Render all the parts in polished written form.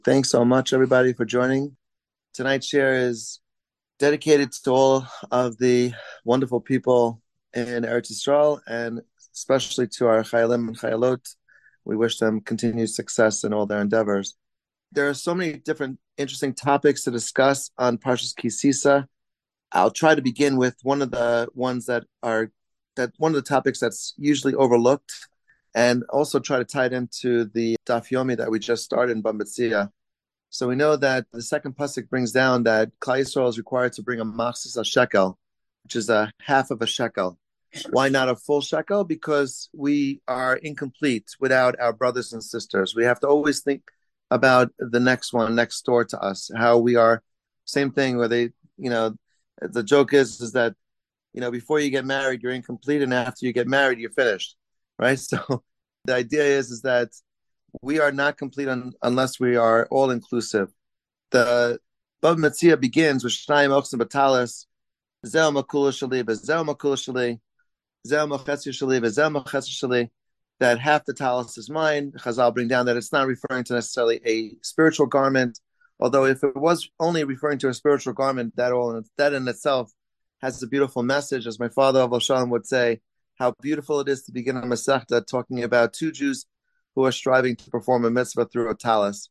Thanks so much, everybody, for joining. Tonight's share is dedicated to all of the wonderful people in Eretz Yisrael, and especially to our Chayalim and Chayalot. We wish them continued success in all their endeavors. There are so many different interesting topics to discuss on Parshas Kisisa. I'll try to begin with one of the ones that one of the topics that's usually overlooked, and also try to tie it into the Daf Yomi that we just started in Bambatzia. So we know that the second pasuk brings down that Klal Yisrael is required to bring a machzis a shekel, which is a half of a shekel. Why not a full shekel? Because we are incomplete without our brothers and sisters. We have to always think about the next one next door to us, how we are. Same thing where the joke is that, before you get married, you're incomplete, and after you get married, you're finished, right? So the idea is that we are not complete unless we are all inclusive. The Bava Metzia begins with Shnayim Ochsim Batalis, Zeh Makula Shali, Zeh Makula Shali, Zeh Machesir Shali, Zeh Machesir Shali, that half the talis is mine. Chazal bring down that it's not referring to necessarily a spiritual garment, although if it was only referring to a spiritual garment, that in itself has a beautiful message. As my father Avol Shalom would say, how beautiful it is to begin a Masechta talking about two Jews who are striving to perform a mitzvah through a talis.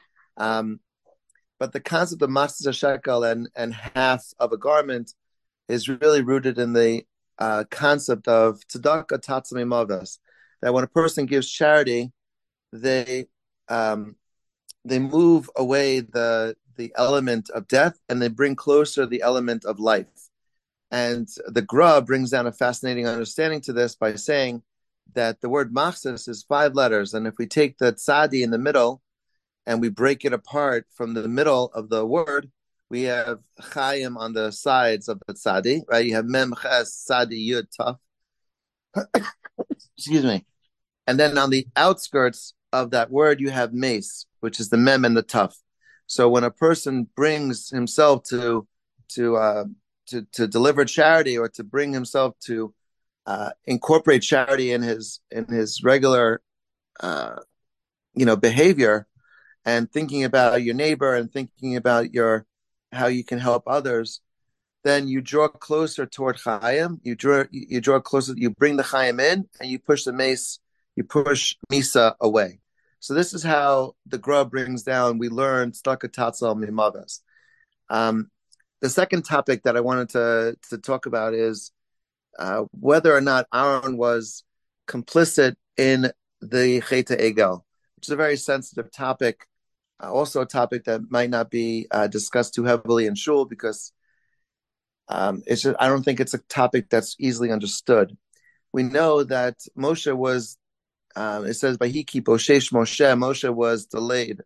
But the concept of machzis shekel and half of a garment is really rooted in the concept of tzedakah tatzmi mavdas, that when a person gives charity, they move away the element of death and they bring closer the element of life. And the Gra brings down a fascinating understanding to this by saying that the word machzis is 5 letters, and if we take the tzadi in the middle and we break it apart from the middle of the word, we have chayim on the sides of the tzadi, right? You have mem ches tzadi yud taf. Excuse me. And then on the outskirts of that word, you have mace, which is the mem and the taf. So when a person brings himself to deliver charity, or to bring himself to incorporate charity in his regular behavior, and thinking about your neighbor and thinking about how you can help others, then you draw closer toward Chaim. You draw closer. You bring the Chaim in, and you push the mace. You push Misa away. So this is how the Gra brings down. We learn Tzedakah Tatzal Mimavas. The second topic that I wanted to talk about is whether or not Aaron was complicit in the Cheta Egel, which is a very sensitive topic, also a topic that might not be discussed too heavily in shul, because I don't think it's a topic that's easily understood. We know that Moshe was, it says, Vayiki Boshesh Moshe was delayed.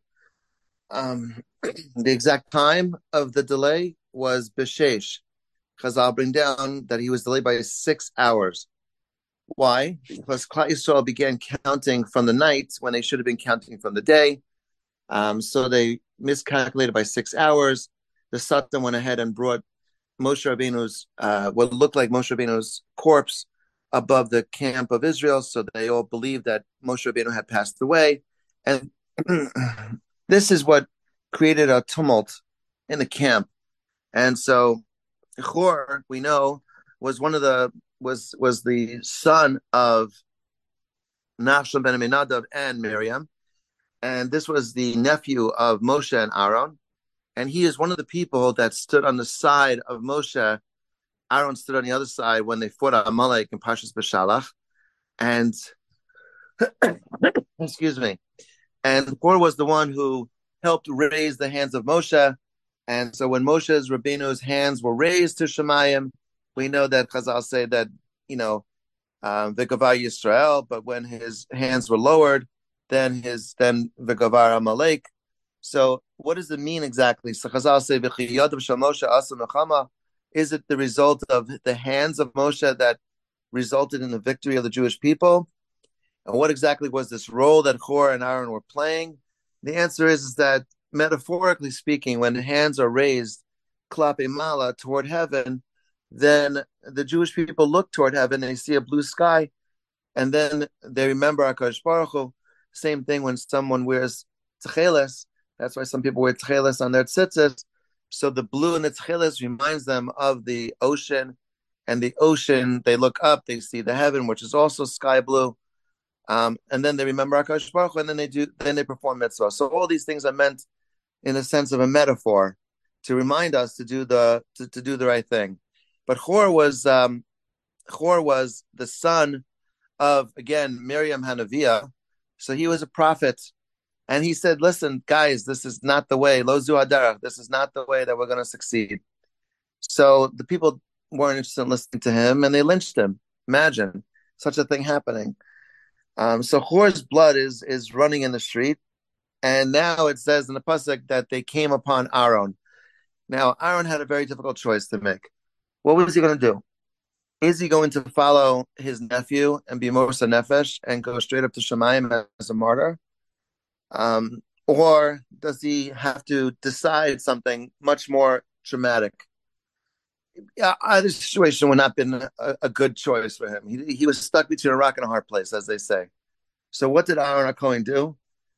The exact time of the delay was Beshesh. Chazal bring down that he was delayed by 6 hours. Why? Because Klal Yisrael began counting from the night when they should have been counting from the day. So they miscalculated by 6 hours. The Satan went ahead and brought Moshe Rabbeinu's, what looked like Moshe Rabbeinu's corpse above the camp of Israel. So they all believed that Moshe Rabbeinu had passed away. And this is what created a tumult in the camp. And so Chor, we know, was the son of Nachshon ben Aminadav and Miriam, and this was the nephew of Moshe and Aaron, and he is one of the people that stood on the side of Moshe. Aaron stood on the other side when they fought Amalek in Parshas Beshalach, and excuse me, and Chor was the one who helped raise the hands of Moshe. And so when Moshe's Rabbeinu's hands were raised to Shemayim, we know that Chazal say that, V'gavar Yisrael, but when his hands were lowered, then V'gavar Amalek. So what does it mean exactly? So Chazal say, V'chiyadav shel Moshe asa mechama. Is it the result of the hands of Moshe that resulted in the victory of the Jewish people? And what exactly was this role that Chor and Aaron were playing? The answer is that, metaphorically speaking, when the hands are raised klape mala toward heaven, then the Jewish people look toward heaven and they see a blue sky, and then they remember HaKadosh Baruch Hu. Same thing when someone wears tcheles, That's why some people wear tchelis on their tzitzis. So the blue in the tchelis reminds them of the ocean, and the ocean, they look up, they see the heaven, which is also sky blue. And then they remember HaKadosh Baruch Hu, and then they perform mitzvah. So all these things are meant in the sense of a metaphor to remind us to do the right thing. But Hor was the son of, again, Miriam Hanaviah. So he was a prophet. And he said, listen, guys, this is not the way. Lo zu hadarach. This is not the way that we're going to succeed. So the people weren't interested in listening to him, and they lynched him. Imagine such a thing happening. So Hor's blood is running in the street. And now it says in the pasuk that they came upon Aaron. Now, Aaron had a very difficult choice to make. What was he going to do? Is he going to follow his nephew and be Mosa Nefesh and go straight up to Shemayim as a martyr? Or does he have to decide something much more dramatic? Either situation would not have been a good choice for him. He was stuck between a rock and a hard place, as they say. So what did Aaron HaKohen do?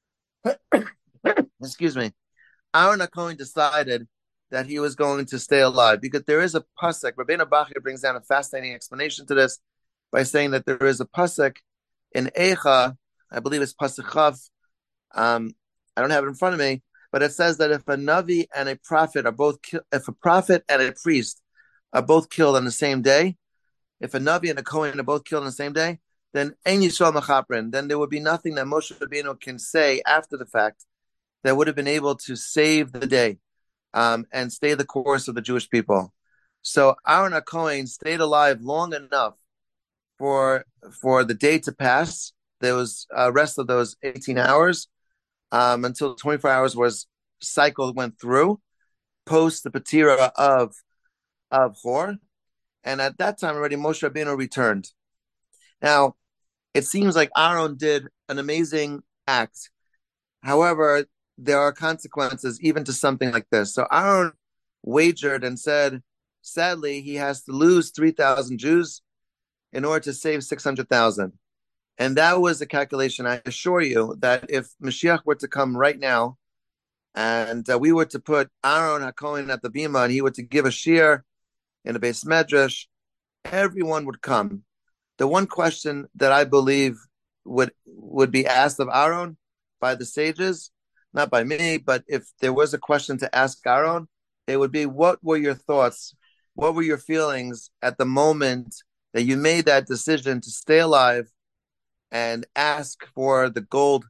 Excuse me. Aaron HaKohen decided that he was going to stay alive, because there is a pasuk. Rabbeinu Bachya brings down a fascinating explanation to this by saying that there is a pasuk in Eicha, I believe it's pasuk Chav. I don't have it in front of me, but it says that if a Navi and a prophet are both if a prophet and a priest are both killed on the same day, if a Navi and a Kohen are both killed on the same day, then Ein Yisrael Machaprin, then there would be nothing that Moshe Rabbeinu can say after the fact that would have been able to save the day and stay the course of the Jewish people. So Aaron HaKohen stayed alive long enough for the day to pass. There was rest of those 18 hours until 24 hours went through post the Patira of Hor. And at that time already Moshe Rabbeinu returned. Now, it seems like Aaron did an amazing act. However, there are consequences even to something like this. So Aaron wagered and said, sadly, he has to lose 3,000 Jews in order to save 600,000. And that was a calculation. I assure you that if Mashiach were to come right now, and we were to put Aaron HaKohen at the bima, and he were to give a shir in a Beis Medrash, everyone would come. The one question that I believe would be asked of Aaron by the sages, not by me, but if there was a question to ask Aaron, it would be, what were your thoughts? What were your feelings at the moment that you made that decision to stay alive and ask for the gold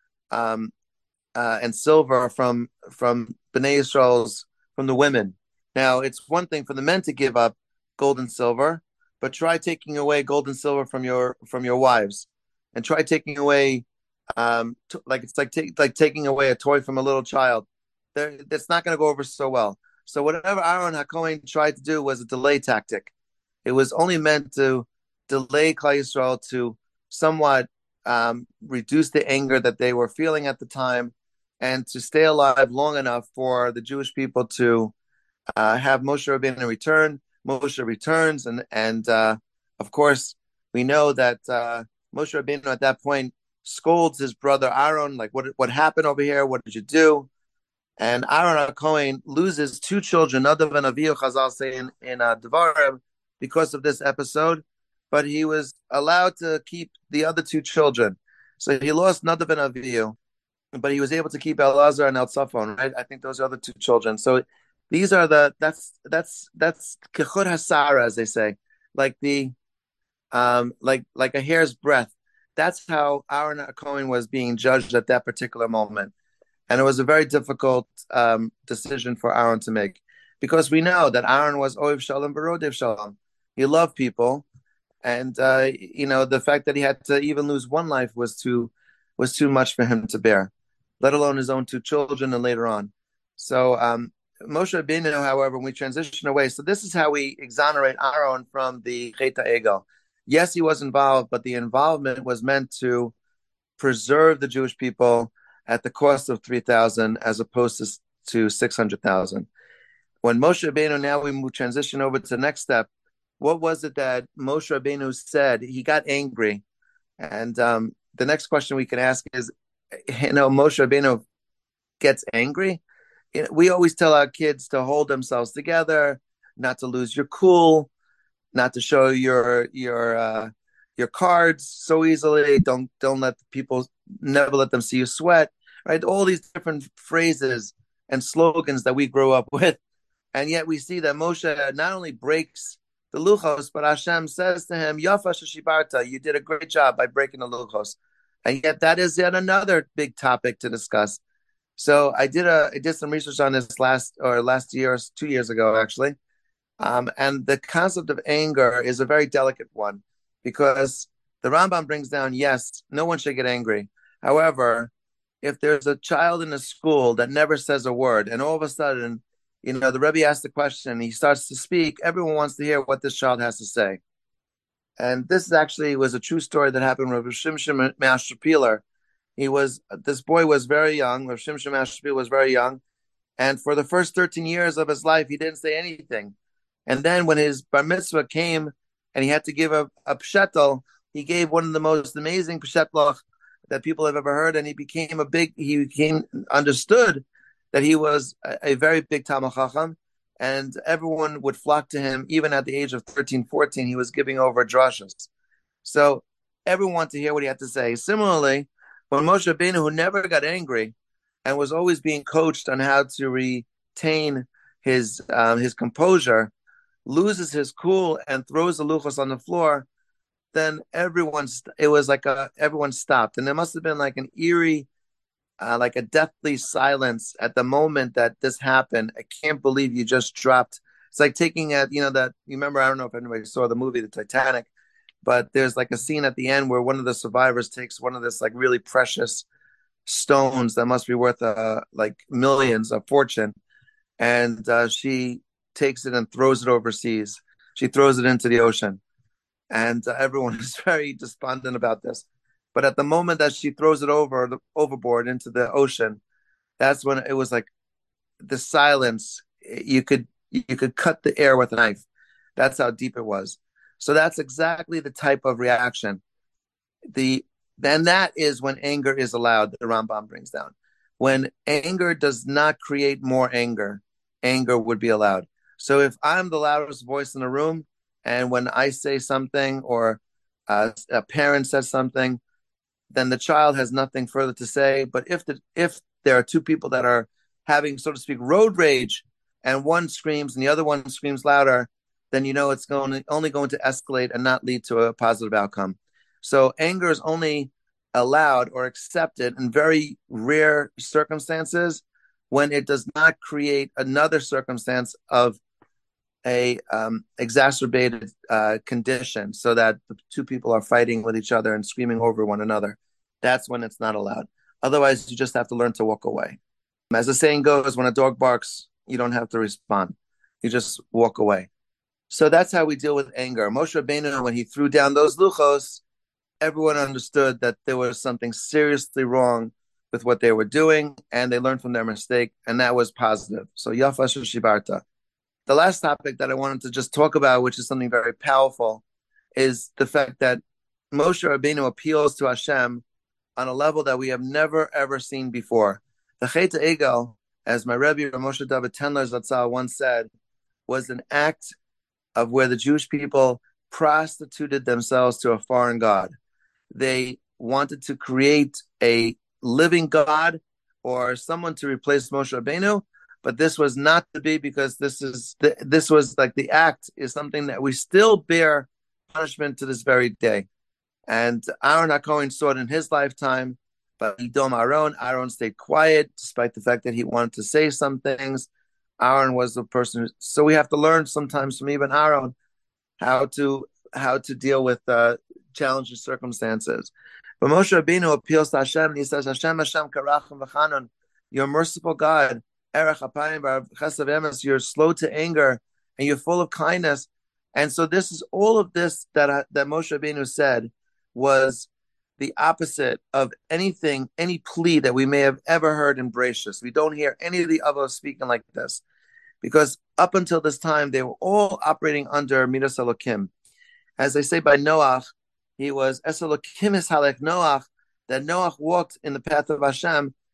and silver from Bnei Yisrael's, from the women? Now, it's one thing for the men to give up gold and silver, but try taking away gold and silver from your wives, and try taking away it's like taking away a toy from a little child. That's not going to go over so well. So whatever Aaron HaKohen tried to do was a delay tactic. It was only meant to delay Klal Yisrael, to somewhat reduce the anger that they were feeling at the time, and to stay alive long enough for the Jewish people to have Moshe Rabbeinu return. Moshe returns, and of course, we know that Moshe Rabbeinu at that point scolds his brother Aaron, like, what happened over here? What did you do? And Aaron HaKohen loses two children, Nadav and Avihu, Chazal say in Devarim, because of this episode, but he was allowed to keep the other two children. So he lost Nadav and Avihu, but he was able to keep Elazar and Elzaphan, right? I think those are the two children. So these are that's kechud hasara, as they say, like the like a hair's breadth. That's how Aaron HaKohen was being judged at that particular moment. And it was a very difficult decision for Aaron to make, because we know that Aaron was Ohev Shalom V'Rodev Shalom. He loved people, and the fact that he had to even lose one life was too much for him to bear, let alone his own two children and later on. So Moshe Rabbeinu, however, when we transition away, so this is how we exonerate Aaron from the Chet HaEgel. Yes, he was involved, but the involvement was meant to preserve the Jewish people at the cost of 3,000 as opposed to 600,000. When Moshe Rabbeinu, now we transition over to the next step. What was it that Moshe Rabbeinu said? He got angry. And the next question we can ask is, Moshe Rabbeinu gets angry, we always tell our kids to hold themselves together, not to lose your cool, not to show your cards so easily. Don't let people, never let them see you sweat. Right, all these different phrases and slogans that we grew up with, and yet we see that Moshe not only breaks the luchos, but Hashem says to him, "Yafa sheshibarta, you did a great job by breaking the luchos." And yet that is yet another big topic to discuss. So I did some research on this last year, 2 years ago actually, and the concept of anger is a very delicate one because the Rambam brings down, yes, no one should get angry. However, if there's a child in a school that never says a word, and all of a sudden, the Rebbe asks the question, he starts to speak, everyone wants to hear what this child has to say. And this actually was a true story that happened with Rav Shimshon Mashapiler. This boy was very young. Rav Shimshon Mashapiler was very young. And for the first 13 years of his life, he didn't say anything. And then when his bar mitzvah came and he had to give a pshetel, he gave one of the most amazing pshetlach that people have ever heard. And he became understood that he was a very big Talmid Chacham. And everyone would flock to him. Even at the age of 13, 14, he was giving over drashas. So everyone wanted to hear what he had to say. Similarly, when Moshe Rabbeinu, who never got angry and was always being coached on how to retain his composure, loses his cool and throws the luchos on the floor, then everyone stopped. And there must have been like an eerie, like a deathly silence at the moment that this happened. I can't believe you just dropped. It's like taking that, you remember, I don't know if anybody saw the movie, The Titanic, but there's like a scene at the end where one of the survivors takes one of this like really precious stones that must be worth like millions, a fortune. And she takes it and throws it overseas. She throws it into the ocean. And everyone is very despondent about this. But at the moment that she throws it overboard into the ocean, that's when it was like the silence. You could cut the air with a knife. That's how deep it was. So that's exactly the type of reaction. Then that is when anger is allowed, the Rambam brings down. When anger does not create more anger, anger would be allowed. So if I'm the loudest voice in the room, and when I say something or a parent says something, then the child has nothing further to say. But if there are two people that are having, so to speak, road rage, and one screams and the other one screams louder, then it's only going to escalate and not lead to a positive outcome. So anger is only allowed or accepted in very rare circumstances when it does not create another circumstance of a exacerbated condition, so that the two people are fighting with each other and screaming over one another. That's when it's not allowed. Otherwise, you just have to learn to walk away. As the saying goes, when a dog barks, you don't have to respond. You just walk away. So that's how we deal with anger. Moshe Rabbeinu, when he threw down those luchos, everyone understood that there was something seriously wrong with what they were doing, and they learned from their mistake, and that was positive. So Yafa Shibarta. The last topic that I wanted to just talk about, which is something very powerful, is the fact that Moshe Rabbeinu appeals to Hashem on a level that we have never, ever seen before. The Chet Egel, as my Rebbe Moshe David Tendler Zatzal once said, was an act of where the Jewish people prostituted themselves to a foreign god. They wanted to create a living God or someone to replace Moshe Rabbeinu, but this was not to be, because this was like the act is something that we still bear punishment to this very day. And Aaron HaKohen saw it in his lifetime, but Aaron stayed quiet despite the fact that he wanted to say some things. Aaron was the person, so we have to learn sometimes from even Aaron how to deal with challenging circumstances. But Moshe Rabbeinu appeals to Hashem and he says, Hashem karachim v'chanon, you're a merciful God. Erech apayim v'chesed emes, you're slow to anger and you're full of kindness. And so this is all of this that Moshe Rabbeinu said was the opposite of any plea that we may have ever heard in Bereshis. We don't hear any of the others speaking like this, because up until this time, they were all operating under Midas Elokim. As they say by Noach, he was Es Elokim es halech Noach, that Noach walked in the path of Hashem,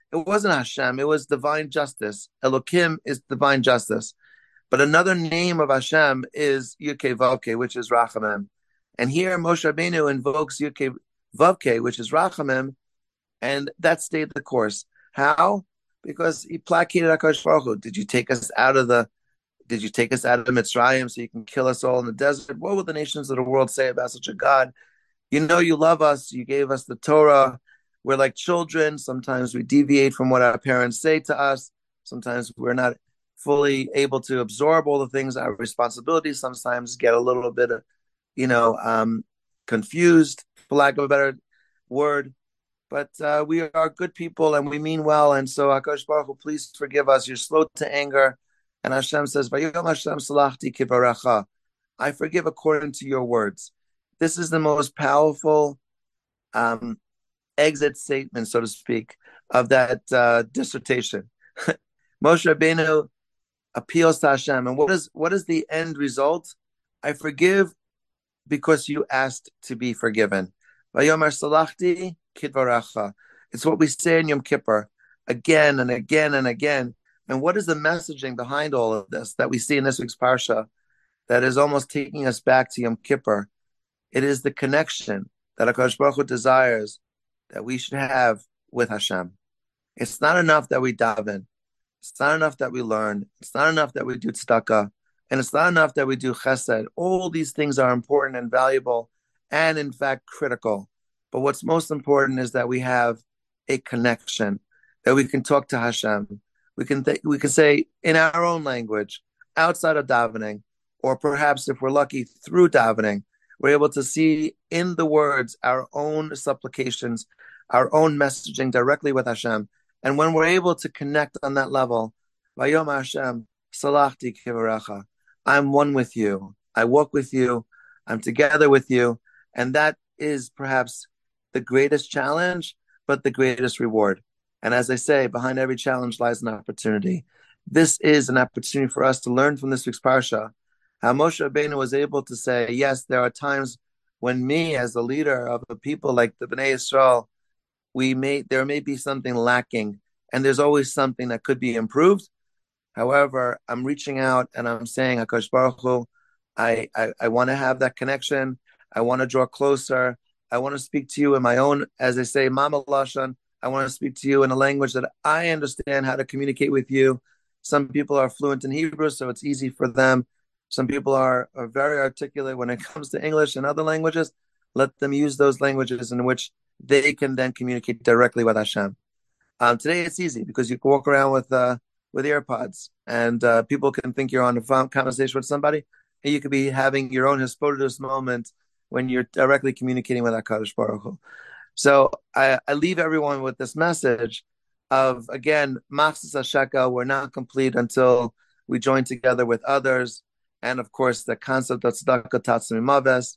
It wasn't Hashem. It was divine justice. Elokim is divine justice. But another name of Hashem is Yudke Vavke, which is Rachamim. And here Moshe Rabbeinu invokes Yudke Vavke, which is Rachamim, and that stayed the course. How? Because he placated HaKadosh Baruch Hu. Did you take us out of Mitzrayim so you can kill us all in the desert? What will the nations of the world say about such a God? You know you love us. You gave us the Torah. We're like children. Sometimes we deviate from what our parents say to us. Sometimes we're not fully able to absorb all the things, our responsibilities. Sometimes get a little bit of, confused, for lack of a better word. But we are good people and we mean well. And so, HaKadosh Baruch Hu, please forgive us. You're slow to anger. And Hashem says, Vayom Hashem salachti kivarecha. I forgive according to your words. This is the most powerful exit statement, so to speak, of that dissertation. Moshe Rabbeinu appeals to Hashem. And what is the end result? I forgive because you asked to be forgiven. Vayomer salachti kidvaracha. It's what we say in Yom Kippur again and again and again. And what is the messaging behind all of this that we see in this week's Parsha that is almost taking us back to Yom Kippur? It is the connection that HaKadosh Baruch Hu desires that we should have with Hashem. It's not enough that we daven. It's not enough that we learn. It's not enough that we do tzedakah. And it's not enough that we do chesed. All these things are important and valuable and, in fact, critical. But what's most important is that we have a connection, that we can talk to Hashem. We can say in our own language, outside of davening, or perhaps if we're lucky, through davening, we're able to see in the words our own supplications, our own messaging directly with Hashem. And when we're able to connect on that level, Vayom Hashem, salachti kivarecha, I'm one with you. I walk with you. I'm together with you. And that is perhaps the greatest challenge, but the greatest reward. And as I say, behind every challenge lies an opportunity. This is an opportunity for us to learn from this week's Parsha how Moshe Rabbeinu was able to say, yes, there are times when me, as a leader of a people like the Bnei Yisrael, there may be something lacking, and there's always something that could be improved. However, I'm reaching out and I'm saying, HaKadosh Baruch Hu, I want to have that connection. I want to draw closer. I want to speak to you in my own, as I say, Mama Lashon. I want to speak to you in a language that I understand how to communicate with you. Some people are fluent in Hebrew, so it's easy for them. Some people are very articulate when it comes to English and other languages. Let them use those languages in which they can then communicate directly with Hashem. Today it's easy because you can walk around with AirPods and people can think you're on a phone conversation with somebody, and you could be having your own Hespodatus moment when you're directly communicating with HaKadosh Baruch Hu. So I leave everyone with this message of, again, Machzis HaShekel, we're not complete until we join together with others. And of course, the concept of tzedakah tatzim maves.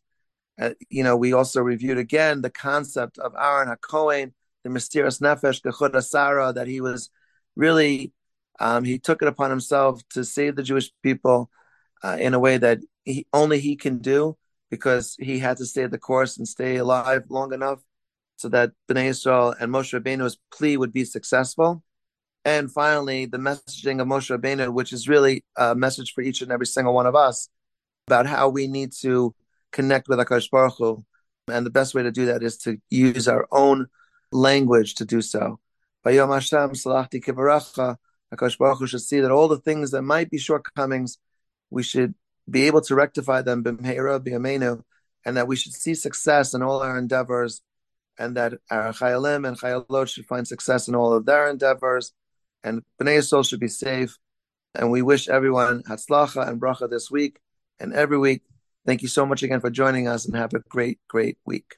We also reviewed again the concept of Aaron HaKohen, the mysterious nefesh, Gechud Asara, that he was really, he took it upon himself to save the Jewish people in a way that only he can do, because he had to stay the course and stay alive long enough so that Bnei Yisrael and Moshe Rabbeinu's plea would be successful. And finally, the messaging of Moshe Rabbeinu, which is really a message for each and every single one of us about how we need to connect with HaKadosh Baruch Hu. And the best way to do that is to use our own language to do so. Vayom Hashem salachti kivarecha. HaKadosh Baruch Hu should see that all the things that might be shortcomings, we should be able to rectify them b'meira b'yameinu, and that we should see success in all our endeavors, and that our chayalim and chayalot should find success in all of their endeavors, and Bnei Yisrael should be safe. And we wish everyone hatzlacha and bracha this week and every week. Thank you so much again for joining us, and have a great, great week.